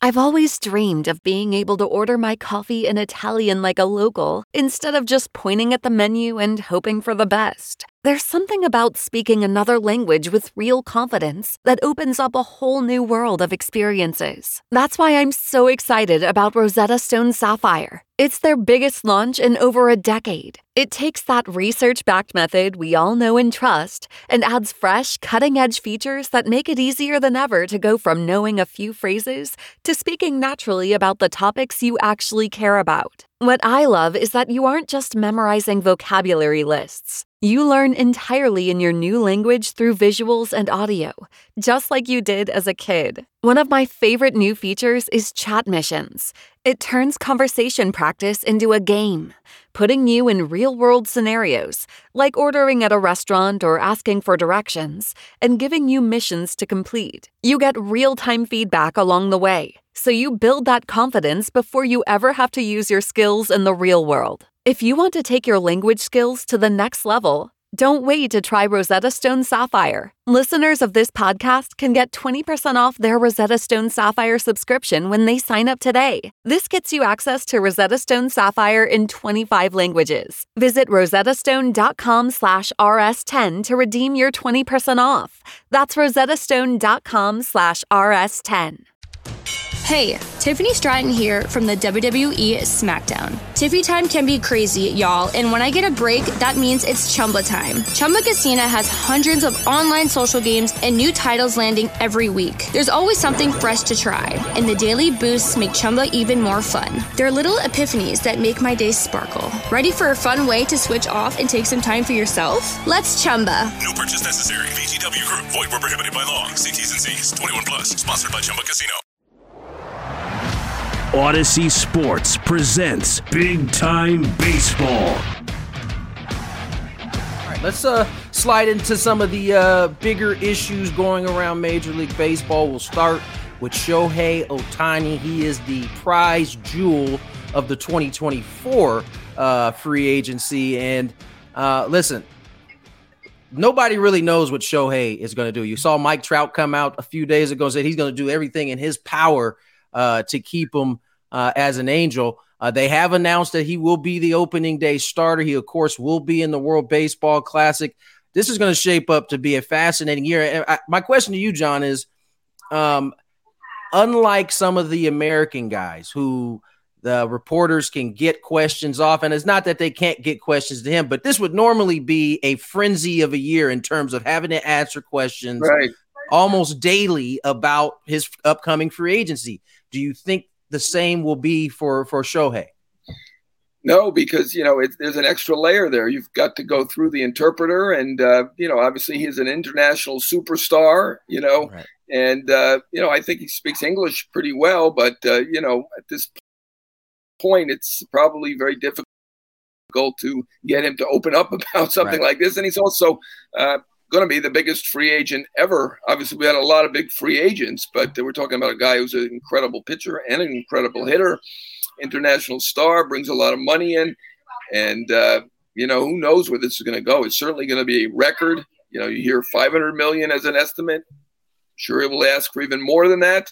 I've always dreamed of being able to order my coffee in Italian like a local, instead of just pointing at the menu and hoping for the best. There's something about speaking another language with real confidence that opens up a whole new world of experiences. That's why I'm so excited about Rosetta Stone Sapphire. It's their biggest launch in over a decade. It takes that research-backed method we all know and trust and adds fresh, cutting-edge features that make it easier than ever to go from knowing a few phrases to speaking naturally about the topics you actually care about. What I love is that you aren't just memorizing vocabulary lists. You learn entirely in your new language through visuals and audio, just like you did as a kid. One of my favorite new features is chat missions. It turns conversation practice into a game, putting you in real-world scenarios, like ordering at a restaurant or asking for directions, and giving you missions to complete. You get real-time feedback along the way, so you build that confidence before you ever have to use your skills in the real world. If you want to take your language skills to the next level, don't wait to try Rosetta Stone Sapphire. Listeners of this podcast can get 20% off their Rosetta Stone Sapphire subscription when they sign up today. This gets you access to Rosetta Stone Sapphire in 25 languages. Visit rosettastone.com/rs10 to redeem your 20% off. That's rosettastone.com/rs10. Hey, Tiffany Stratton here from the WWE SmackDown. Tiffy time can be crazy, y'all, and when I get a break, that means it's Chumba time. Chumba Casino has hundreds of online social games and new titles landing every week. There's always something fresh to try, and the daily boosts make Chumba even more fun. They're little epiphanies that make my day sparkle. Ready for a fun way to switch off and take some time for yourself? Let's Chumba. No purchase necessary. VGW Group. Void where prohibited by law. See T's and C's. 21 plus. Sponsored by Chumba Casino. Odyssey Sports presents Big Time Baseball. All right, let's slide into some of the bigger issues going around Major League Baseball. We'll start with Shohei Ohtani. He is the prize jewel of the 2024 free agency. And listen, nobody really knows what Shohei is going to do. You saw Mike Trout come out a few days ago and said he's going to do everything in his power to keep him as an Angel. They have announced that he will be the opening day starter. He, of course, will be in the World Baseball Classic. This is going to shape up to be a fascinating year. My question to you, John, is unlike some of the American guys who the reporters can get questions off, and it's not that they can't get questions to him, but this would normally be a frenzy of a year in terms of having to answer questions almost daily about his upcoming free agency. Do you think the same will be for Shohei? No, because, there's an extra layer there. You've got to go through the interpreter and, obviously he's an international superstar, Right. And, I think he speaks English pretty well, but, at this point, it's probably very difficult to get him to open up about something like this. And he's also going to be the biggest free agent ever. Obviously, we had a lot of big free agents, but we're talking about a guy who's an incredible pitcher and an incredible hitter, international star, brings a lot of money in. And, who knows where this is going to go. It's certainly going to be a record. You hear $500 million as an estimate. Sure, he will ask for even more than that.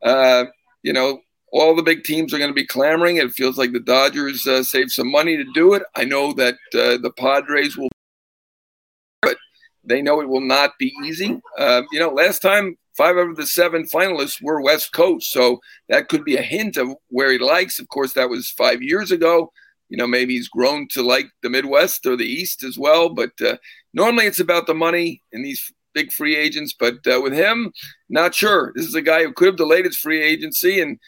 All the big teams are going to be clamoring. It feels like the Dodgers saved some money to do it. I know that the Padres will, but they know it will not be easy. Last time 5 out of the 7 finalists were West Coast, so that could be a hint of where he likes. Of course, that was 5 years ago. Maybe he's grown to like the Midwest or the East as well. But normally it's about the money in these big free agents. But with him, not sure. This is a guy who could have delayed his free agency and,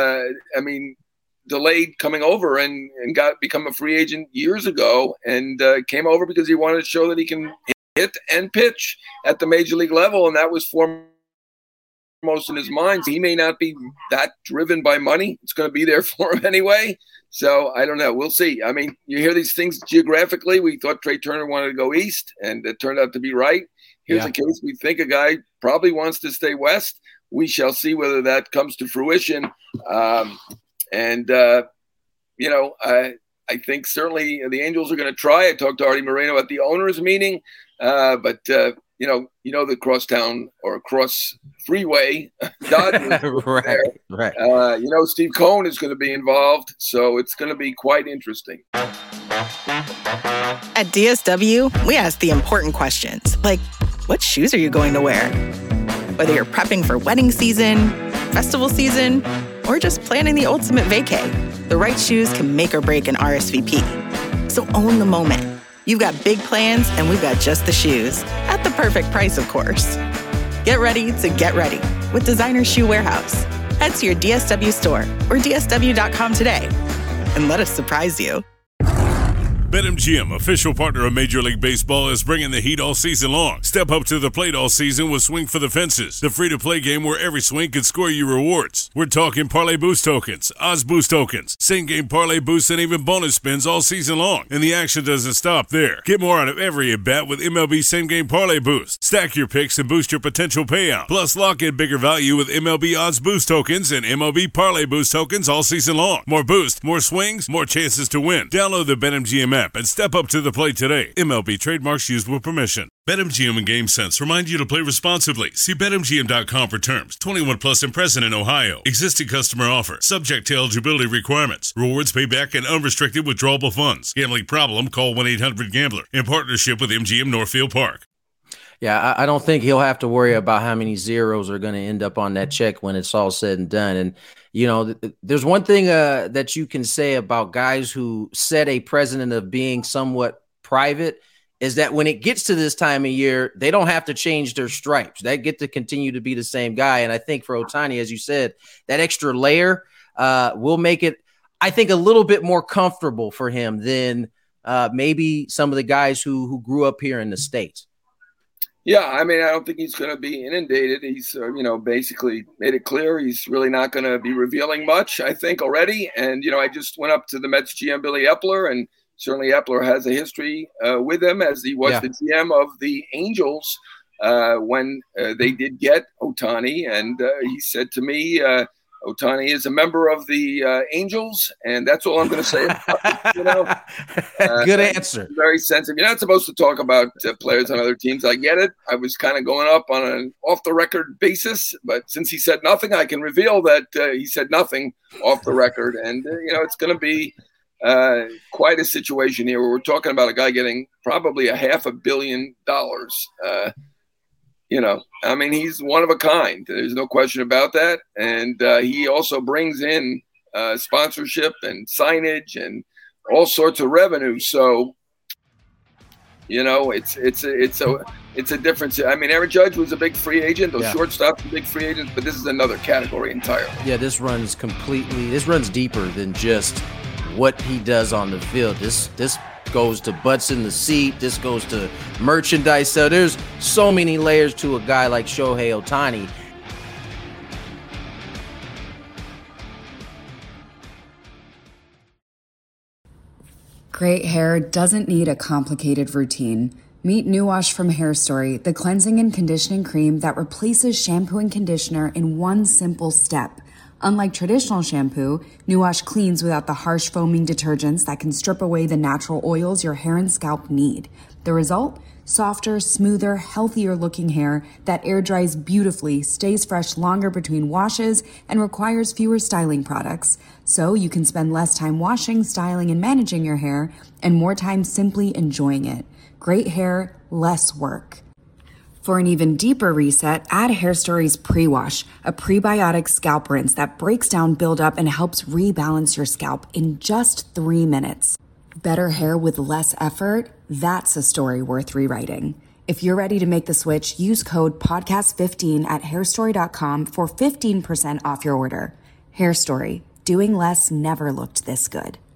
delayed coming over and become a free agent years ago, and came over because he wanted to show that he can hit and pitch at the major league level, and that was foremost in his mind. He may not be that driven by money. It's going to be there for him anyway. So I don't know. We'll see. You hear these things geographically. We thought Trey Turner wanted to go east, and it turned out to be right. Here's a case. We think a guy probably wants to stay west. We shall see whether that comes to fruition. I think certainly the Angels are going to try. I talked to Artie Moreno at the owners' meeting. But the crosstown or cross freeway Dodgers right. Steve Cohen is going to be involved, so it's going to be quite interesting. At DSW, we ask the important questions, like what shoes are you going to wear? Whether you're prepping for wedding season, festival season, or just planning the ultimate vacay, the right shoes can make or break an RSVP. So own the moment. You've got big plans, and we've got just the shoes. At the perfect price, of course. Get ready to get ready with Designer Shoe Warehouse. Head to your DSW store or DSW.com today and let us surprise you. BetMGM, official partner of Major League Baseball, is bringing the heat all season long. Step up to the plate all season with Swing for the Fences, the free-to-play game where every swing can score you rewards. We're talking Parlay Boost tokens, Odds Boost tokens, same-game Parlay Boosts, and even bonus spins all season long. And the action doesn't stop there. Get more out of every at-bat with MLB Same-Game Parlay Boost. Stack your picks and boost your potential payout. Plus, lock in bigger value with MLB Odds Boost tokens and MLB Parlay Boost tokens all season long. More boost, more swings, more chances to win. Download the BetMGM app and step up to the plate today. MLB trademarks used with permission. BetMGM and GameSense remind you to play responsibly. See BetMGM.com for terms. 21 plus and present in Ohio. Existing customer offer. Subject to eligibility requirements. Rewards payback and unrestricted withdrawable funds. Gambling problem? Call 1-800-GAMBLER. In partnership with MGM Northfield Park. Yeah, I don't think he'll have to worry about how many zeros are going to end up on that check when it's all said and done. And, there's one thing that you can say about guys who set a precedent of being somewhat private is that when it gets to this time of year, they don't have to change their stripes. They get to continue to be the same guy. And I think for Ohtani, as you said, that extra layer will make it, I think, a little bit more comfortable for him than maybe some of the guys who grew up here in the States. Yeah, I mean, I don't think he's going to be inundated. He's, basically made it clear he's really not going to be revealing much, I think, already. And, I just went up to the Mets GM, Billy Epler, and certainly Epler has a history with him as he was the GM of the Angels when they did get Ohtani. And he said to me, Ohtani is a member of the Angels, and that's all I'm going to say about it, Good answer. Very sensitive. You're not supposed to talk about players on other teams. I get it. I was kind of going up on an off-the-record basis, but since he said nothing, I can reveal that he said nothing off the record. And, it's going to be quite a situation here where we're talking about a guy getting probably $500 million. I mean, he's one of a kind. There's no question about that. And he also brings in sponsorship and signage and all sorts of revenue. So, it's a difference. I mean, Aaron Judge was a big free agent. Those shortstops are big free agents, but this is another category entirely. Yeah, this runs deeper than just what he does on the field. This goes to butts in the seat. This goes to merchandise. So there's so many layers to a guy like Shohei Ohtani. Great hair doesn't need a complicated routine. Meet New Wash from Hair Story, the cleansing and conditioning cream that replaces shampoo and conditioner in one simple step. Unlike traditional shampoo, New Wash cleans without the harsh foaming detergents that can strip away the natural oils your hair and scalp need. The result? Softer, smoother, healthier looking hair that air dries beautifully, stays fresh longer between washes, and requires fewer styling products. So you can spend less time washing, styling, and managing your hair, and more time simply enjoying it. Great hair, less work. For an even deeper reset, add Hair Story's Pre-Wash, a prebiotic scalp rinse that breaks down buildup and helps rebalance your scalp in just 3 minutes. Better hair with less effort? That's a story worth rewriting. If you're ready to make the switch, use code PODCAST15 at hairstory.com for 15% off your order. Hair Story, doing less never looked this good.